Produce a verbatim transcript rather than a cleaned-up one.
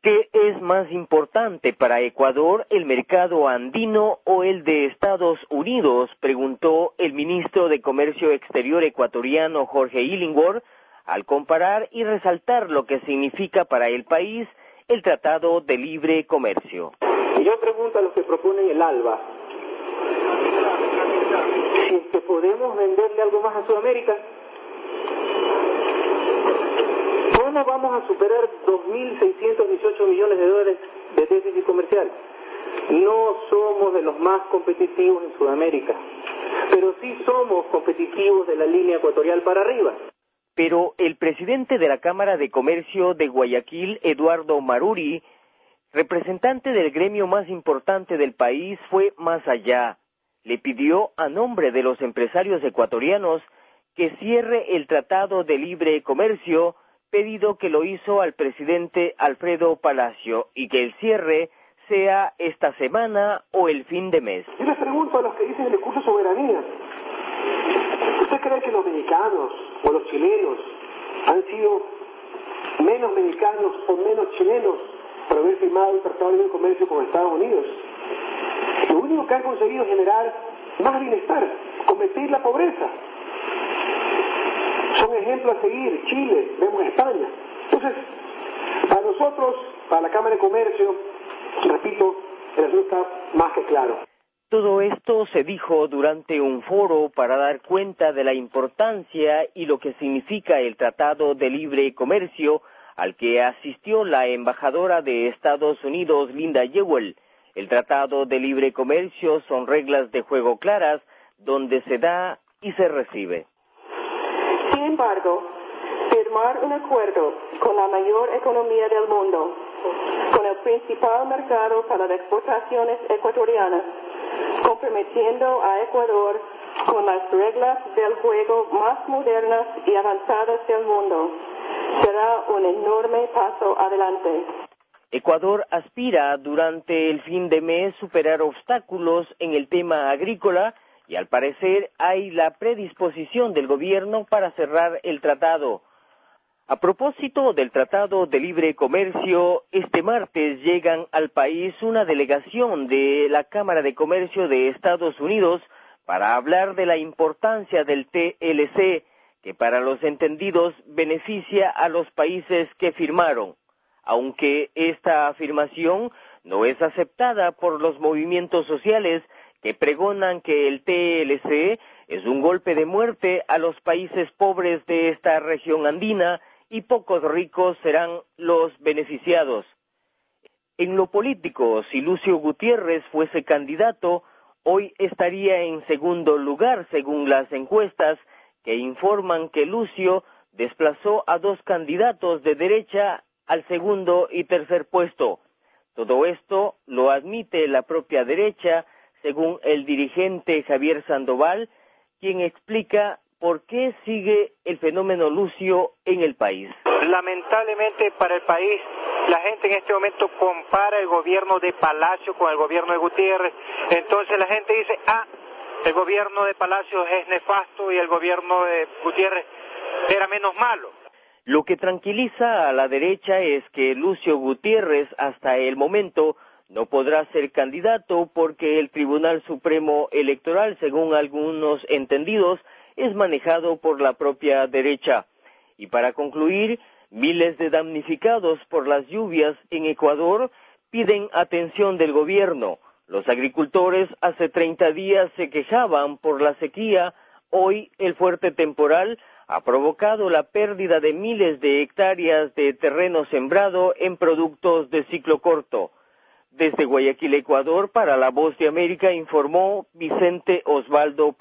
¿Qué es más importante para Ecuador, el mercado andino o el de Estados Unidos?, preguntó el ministro de Comercio Exterior ecuatoriano Jorge Illingworth, al comparar y resaltar lo que significa para el país el Tratado de Libre Comercio. Y yo pregunto a los que proponen el ALBA, si es que podemos venderle algo más a Sudamérica. ¿Cómo vamos a superar dos mil seiscientos dieciocho millones de dólares de déficit comercial? No somos de los más competitivos en Sudamérica, pero sí somos competitivos de la línea ecuatorial para arriba. Pero el presidente de la Cámara de Comercio de Guayaquil, Eduardo Maruri, representante del gremio más importante del país, fue más allá. Le pidió a nombre de los empresarios ecuatorianos que cierre el Tratado de Libre Comercio, pedido que lo hizo al presidente Alfredo Palacio, y que el cierre sea esta semana o el fin de mes. Yo les pregunto a los que dicen el discurso de soberanía, ¿usted cree que los mexicanos o los chilenos han sido menos mexicanos o menos chilenos por haber firmado un tratado de libre comercio con Estados Unidos? Lo único que han conseguido es generar más bienestar, combatir la pobreza. Son ejemplos a seguir, Chile, vemos España. Entonces, para nosotros, para la Cámara de Comercio, repito, el asunto está más que claro. Todo esto se dijo durante un foro para dar cuenta de la importancia y lo que significa el Tratado de Libre Comercio, al que asistió la embajadora de Estados Unidos, Linda Jewell. El Tratado de Libre Comercio son reglas de juego claras, donde se da y se recibe. Sin embargo, firmar un acuerdo con la mayor economía del mundo, con el principal mercado para las exportaciones ecuatorianas, comprometiendo a Ecuador con las reglas del juego más modernas y avanzadas del mundo, será un enorme paso adelante. Ecuador aspira durante el fin de mes superar obstáculos en el tema agrícola y al parecer hay la predisposición del gobierno para cerrar el tratado. A propósito del Tratado de Libre Comercio, este martes llegan al país una delegación de la Cámara de Comercio de Estados Unidos para hablar de la importancia del T L C, que para los entendidos beneficia a los países que firmaron, aunque esta afirmación no es aceptada por los movimientos sociales que pregonan que el T L C es un golpe de muerte a los países pobres de esta región andina y pocos ricos serán los beneficiados. En lo político, si Lucio Gutiérrez fuese candidato, hoy estaría en segundo lugar según las encuestas que informan que Lucio desplazó a dos candidatos de derecha al segundo y tercer puesto. Todo esto lo admite la propia derecha, según el dirigente Javier Sandoval, quien explica por qué sigue el fenómeno Lucio en el país. Lamentablemente para el país, la gente en este momento compara el gobierno de Palacio con el gobierno de Gutiérrez. Entonces la gente dice, ah, el gobierno de Palacio es nefasto y el gobierno de Gutiérrez era menos malo. Lo que tranquiliza a la derecha es que Lucio Gutiérrez hasta el momento no podrá ser candidato porque el Tribunal Supremo Electoral, según algunos entendidos, es manejado por la propia derecha. Y para concluir, miles de damnificados por las lluvias en Ecuador piden atención del gobierno. Los agricultores hace treinta días se quejaban por la sequía. Hoy el fuerte temporal ha provocado la pérdida de miles de hectáreas de terreno sembrado en productos de ciclo corto. Desde Guayaquil, Ecuador, para La Voz de América, informó Vicente Osvaldo